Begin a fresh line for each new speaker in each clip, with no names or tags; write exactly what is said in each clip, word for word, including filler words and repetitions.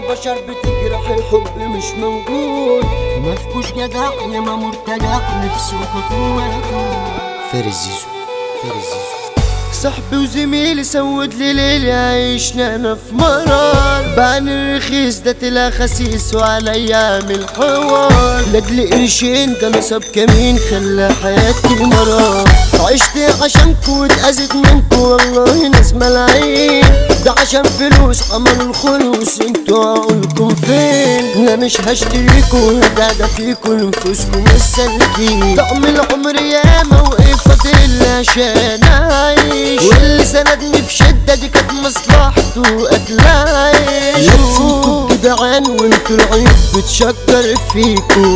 بشر بتجرح الحب مش موجود، مفكوش جدع يا ما مرتجع نفسه خطوته. فارس زيزو فارس زيزو صاحبي وزميلي سود لي ليلي عيشنا انا في مرار، بعني الرخيص ده طلع خسيس وعليا عامل حوار، لاجل قرشين ده نصب كمين خلى حياتي مرار. عشت عشانكو واتأذيت منكو والله ناس ملايين، ده عشان فلوس عملوا الخلوص انتوا عقولكم فين؟ لا مش هشتريكوا ده ده فيكوا نفوسكم السالكين، طقم العمر ياما وقف فاضل عشان اعيش، واللي سندني في شدة دي كانت مصلحته قتل عيش. لابسينكوا جدعان وانتوا العيب بتشكر فيكوا،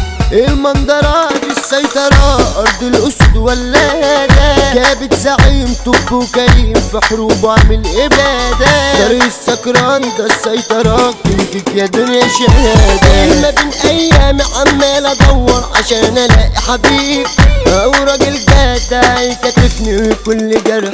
المنظرة دي السيطرة أرض الأسد ولادة، جابت زعيم طب وكريم في حروب وعمل إبادة، طريق السكران ده السيطرة كنتك يا دنيا شهادة. ما بين أيامي عمال أدور عشان ألاقي حبيب أو راجل جدع يكتفني وكل جرح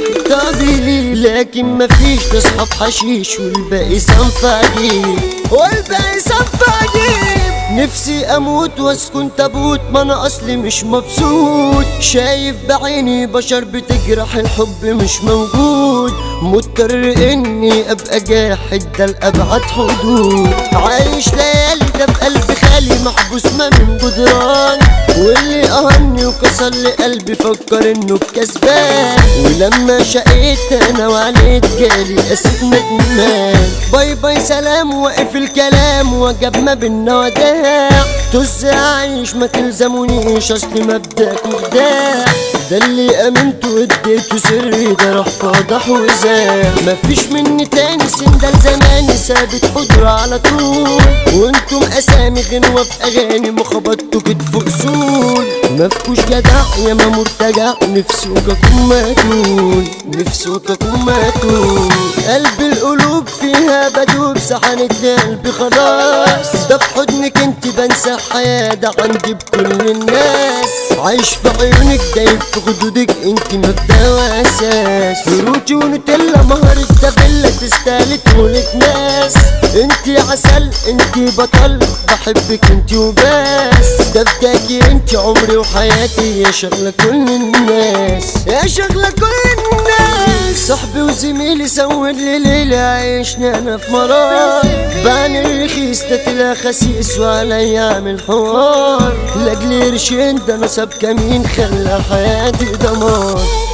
طبيب، لكن مفيش تصحاب حشيش والباقي صنف عجيب والباقي صنف عجيب. نفسي اموت واسكن تابوت ما انا اصلي مش مبسوط، شايف بعيني بشر بتجرح الحب مش موجود، مضطر اني ابقى جاحد ده لابعد حدود، عايش ليالي ده بقلب خالي محبوس ما من جدران، واللي اهني وكسر لي قلبي فكر انه كسبان، ولما شقيت انا وعليت جالي اسف ندمان. باي باي سلام واقف الكلام وجاب ما بينا وداع، طز عايش ما تلزمونيش اصل مبدأك مخداع، ده اللي امنته اديته سري ده راح فضح وزاع، مفيش مني تاني سندال زماني ثابت حضور على طول، وانتم اسامي غنوة في اغاني مخبطتوا كتف اصول، مفكوش جدع يا ما مرتجع نفسك اكون ماتول نفسك اكون ماتول. قلب القلوب فيها بدوب سحنت قلبي خلاص، ده في حضنك انت بنسى الحياة ده عندي بكل الناس، عايش في عيونك دايب في خدودك انت مبدأ واساس، فروتي ونوتيلا مهرة تابيلا تستاهلي تقولك ناس، انت عسل انت بطل بحبك انت وبس، ده بداكي انت عمري وحياتي يا شغلة كل الناس يا شغلة كل الناس. صاحبي وزميلي سود لي ليلة عيشنا انا في مرار، بعني الرخيص ده طلع خسيس وعليا عامل حوار، لاجل قرشين ده نصب كمين خلى حياتي دمار.